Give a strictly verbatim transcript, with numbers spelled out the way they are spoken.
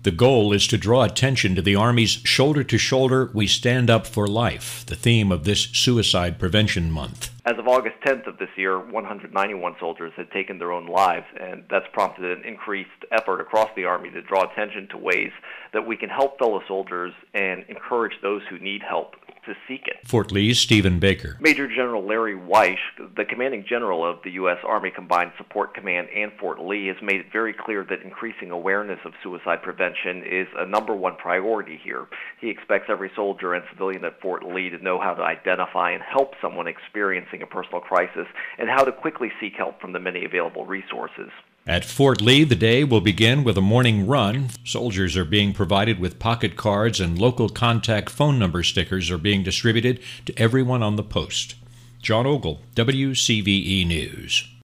The goal is to draw attention to the Army's Shoulder to Shoulder, We Stand Up for Life, the theme of this Suicide Prevention Month. As of August tenth of this year, one hundred ninety-one soldiers had taken their own lives, and that's prompted an increased effort across the Army to draw attention to ways that we can help fellow soldiers and encourage those who need help to seek it. Fort Lee's Stephen Baker. Major General Larry Weish, the commanding general of the U S Army Combined Support Command and Fort Lee, has made it very clear that increasing awareness of suicide prevention is a number one priority here. He expects every soldier and civilian at Fort Lee to know how to identify and help someone experiencing a personal crisis and how to quickly seek help from the many available resources. At Fort Lee, the day will begin with a morning run. Soldiers are being provided with pocket cards, and local contact phone number stickers are being distributed to everyone on the post. John Ogle, W C V E News.